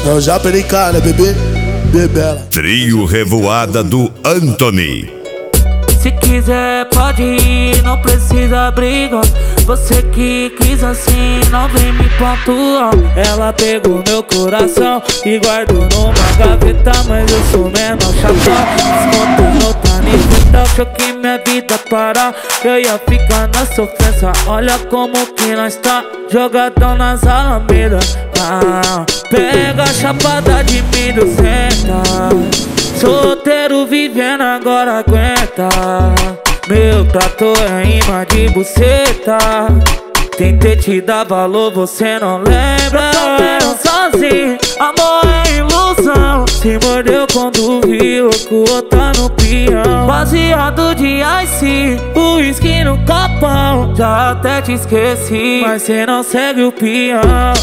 Eu já perei cara, bebê, bebela. Trio Revoada do Anthony. Se quiser pode ir, não precisa briga. Você que quis assim, não vem me pontuar. Ela pegou meu coração e guardou numa gaveta, mas eu sou menor chapéu. Desconto no tanifeta, achou que minha vida parar, eu ia ficar na sofrência. Olha como que nós tá, jogadão nas alamedas. Pega a chapada de milho, senta. Solteiro vivendo agora aguenta. Meu trator é imã de buceta. Tentei te dar valor, você não lembra. Eu sozinho, amor é ilusão. Se mordeu quando viu que o outro tá no peão. Baseado de ice, uísque no copão. Já até te esqueci, mas cê não segue o peão.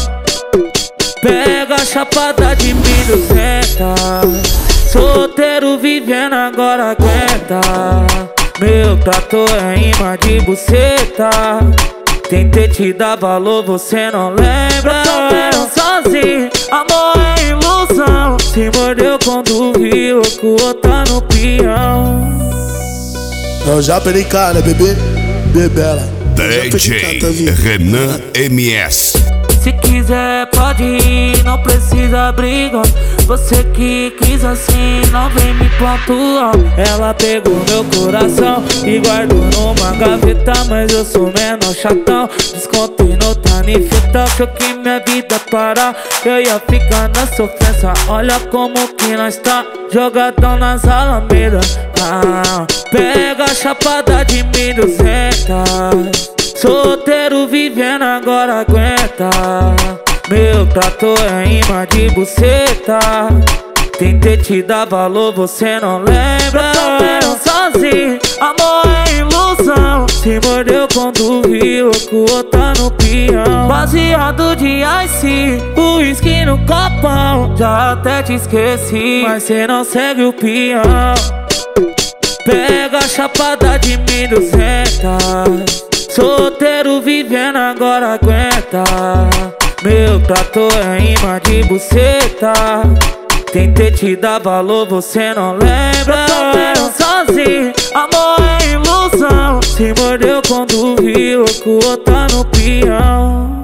Pega a chapada de milho, senta. Solteiro vivendo agora aguenta. Meu trator é imã de buceta. Tentei te dar valor, você não lembra. Eu sozinho, amor é ilusão. Se mordeu quando viu que o outro tá no peão. Eu já perei cara, bebê, bebela. DJ Renan MS. Se quiser pode ir, não precisa briga. Você que quis assim, não vem me pontuar. Ela pegou meu coração e guardou numa gaveta, mas eu sou menor chatão. Descontei no tanifeta, achou que minha vida parar, eu ia ficar na sofrência. Olha como que nós tá, jogadão nas alamedas. Pega a chapada de milho, senta. Solteiro vivendo agora aguenta. Meu trator é imã de buceta. Tentei te dar valor, você não lembra. Eu sozinho, amor é ilusão. Se mordeu quando viu que o outro tá no peão. Baseado de ice, uísque no copão. Já até te esqueci, mas cê não segue o peão. Pega a chapada de milho, senta. Solteiro vivendo agora aguenta. Meu trator é imã de buceta. Tentei te dar valor, você não lembra. Eu sozinho, amor é ilusão. Se mordeu quando viu que o outro tá no peão.